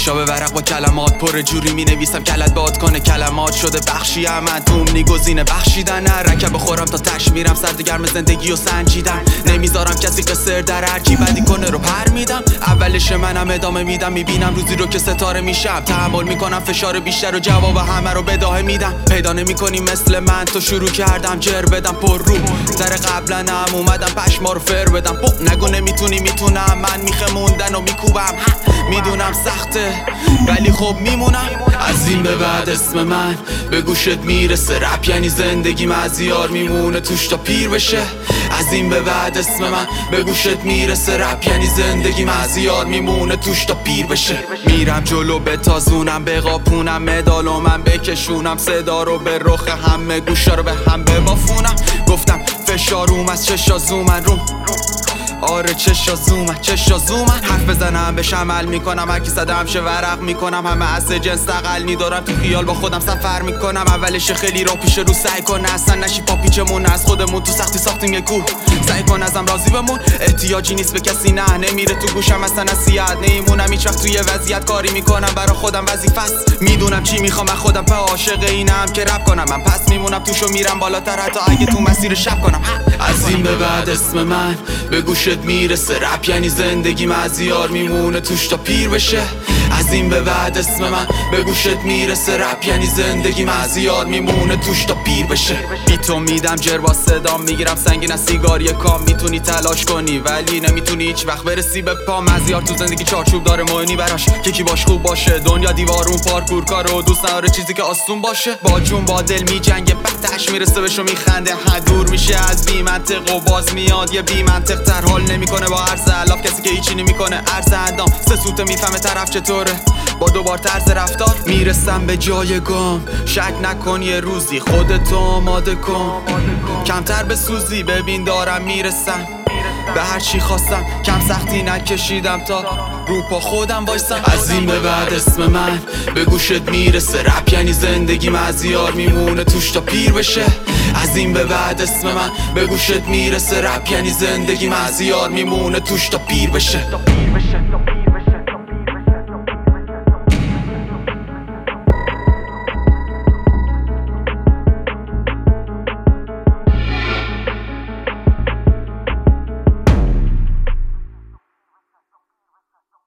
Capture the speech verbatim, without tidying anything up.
گوشا به ورق با کلمات پر جوری می نویسم کلت باد کنه کلمات شده بخشی من تومنی گزینه بخشیدن نه رکب بخورم تا تش میرم سرد گرم زندگی و سنجیدم نمیذارم کسی قصر در هرکی بدی کنه رو پر میدم اولش منم ادامه میدم میبینم روزی رو که ستاره میشم تحمل میکنم فشار بیشتر و جواب همه رو بداهه میدم پیدا نمیکنی مثل من تو شروع کردم جر بدم پر رو در قبلا هم اومدم پشما رو فر بدم بو نگو نمیتونی میتونم من میخه موندن و میکوبم میدونم سخته ولی خب میمونم از این به بعد اسم من به گوشت میرسه رپ یعنی زندگی مزیار میمونه توش تا پیر بشه از این به بعد اسم من به گوشت میرسه رپ یعنی زندگی مزیار میمونه توش تا پیر بشه میرم جلو بتازونم بقاپونم مدالو من بکشونم صدا رو به رخ همه گوشا رو به هم ببافونم گفتم فشار اوم از چشا زومن رو آره چشا زومن چشا زومن حرف بزنم بهش عمل میکنم هرکی صدم شه ورق میکنم همه از جنس تقلنی دارم تو خیال با خودم سفر میکنم اولش خیلی را پیش رو سعی کن اصلا نشی پاپیچمون از خودمون تو سختی ساختیم یه کوه سعی کن ازم راضی بمون احتیاجی نیست به کسی نه نمیره تو گوشم اصلا نصیحت نمیمونم هیچ وقت توی وضعیت کاری میکنم برا خودم وظیفه است میدونم چی میخوام من خودم په عاشق اینم که رپ کنم من پس میمونم توشو میرم بالاتر حتی اگه تو مسیر شب کنم از این به بعد اسم من به گوشت میرسه رپ یعنی زندگی مزیار میمونه توش تا پیر بشه از این به بعد اسم من به گوشت میرسه رپ یعنی زندگی مزیار میمونه توش تا پیر بشه بی تو میدم جر با صدام میگیرم سنگین از سیگاری کام میتونی تلاش کنی ولی نمیتونی هیچ وقت برسی به پا مزیار تو زندگی چارچوب داره معنی براش که کی باش خوب باشه دنیا دیوارون پارکور کارو دوست نداره چیزی که آسون باشه با جون با دل میجنگه بعدش میرسه بهشو میخنده ها دور میشه از بی منطق و باز میاد یه بی منطق تر حال نمیکنه با عرض الاف کسی که هیچی نمیکنه عرض اندام سه سوته میفهمه طرف چطوره با دوبار طرز رفتار میرسم به جای گام شک نکن یه روزی خودتو آماده کن کمتر به سوزی ببین دارم میرسم به هر چی خواستم کم سختی نکشیدم تا رو پا خودم وایسم از این به بعد اسم من به گوشت میرسه رپ یعنی زندگی مزیار میمونه توش تا پیر بشه از این به بعد اسم من به گوشت میرسه رپ یعنی زندگی مزیار میمونه توش تا پیر بشه